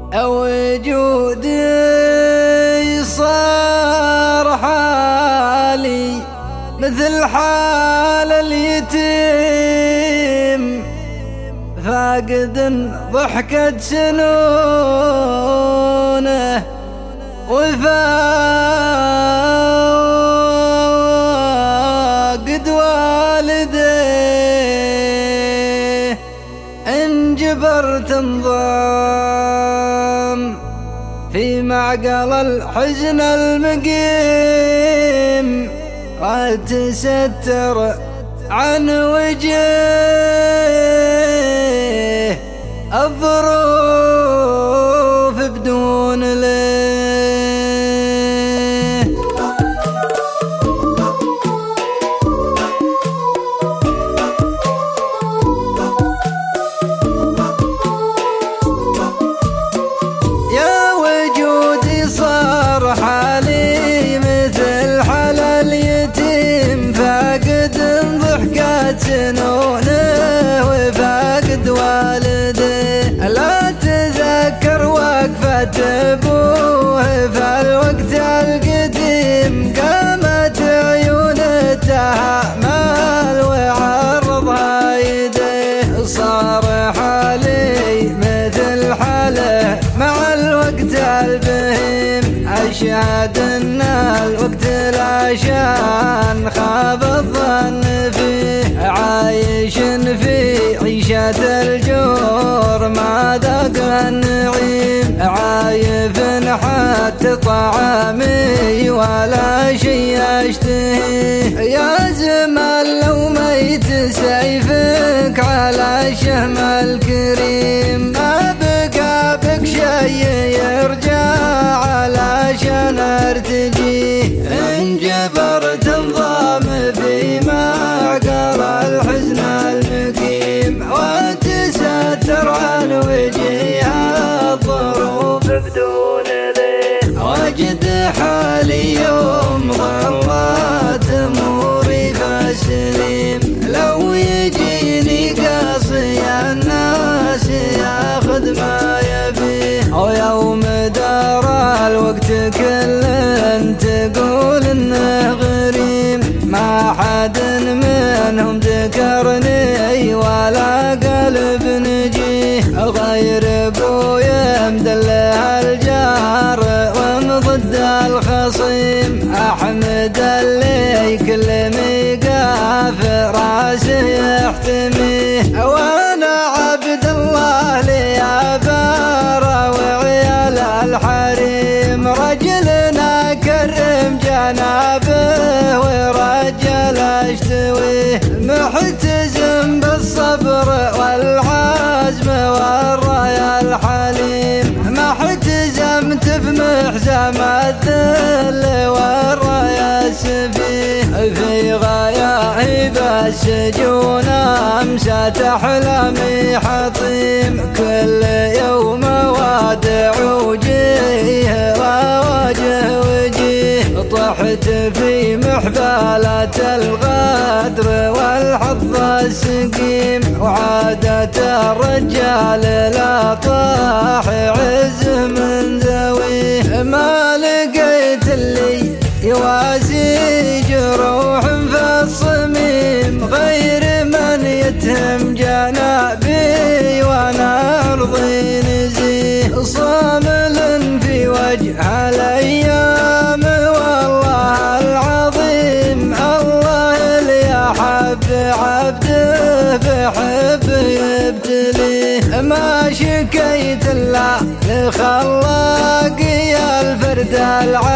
وجودي صار حالي مثل حال اليتيم، فاقد ضحكة سنونه وفاقد والديه. انجبرت انضام في معقل الحزن المقيم، قد تستر عن وجهه الظروف بدون ليه. يا وجودي صار حالي مثل حال اليتيم، فاقد ضحكة سنونه وفاقد والديه. لا تذكر وقفة ابوه في الوقت القديم، قامت عيونه تهامل وعرضها يديه. صار حالي مثل حاله مع الوقت البهيم، أشهد أن الوقت العشان خاب الظن فيه. عايش في عيشة الجور ما ذاق النعيم، عايف حتى طعامي ولا شي اشتهيه. يا زمان لو ميت سيفك على شهم الكريم، ما بقى بك شي يرجع علشان ارتجيه. انجبرت انضام في معقل الحزن المقيم، وتستر عن وجهها الظروف بدون ليه. وجد حالي يوم ضرت اموري فسليم، لو يجيني قاصي الناس ياخذ ما يبيه. ويوم دار الوقت كل تقول انه غريم، ما حد منهم ذكرني ولا قلب نجيه. غير ابويا مدله الجار ومضد الخصيم، احمد اللي كل ميقاف راسه يحتميه. وانا عبد الله لي ابارة وعيال الحريم، رجلنا كرم جنابه ورجل اشتويه. محتزم بالصبر والعزم والراية الحليم، ما احتزمت بمحزم الذل والراية السفيه. في غياهي بالسجون امسات احلامي حطيم، كل يوم وادع وجيه واواجه وجيه. طحت في محبالة الغدر والحظ السقيم، وعادة الرجال لا طاح عزه من ذويه. ما لقيت اللي يوازي جروح في الصميم، غير من يتهم جنابي وانا ارضي نزيه. صامل في وجه الايام والله العظيم، الله اللي يحب عبده بحب يبتليه. ما شكيت الا لخلاقي الفرد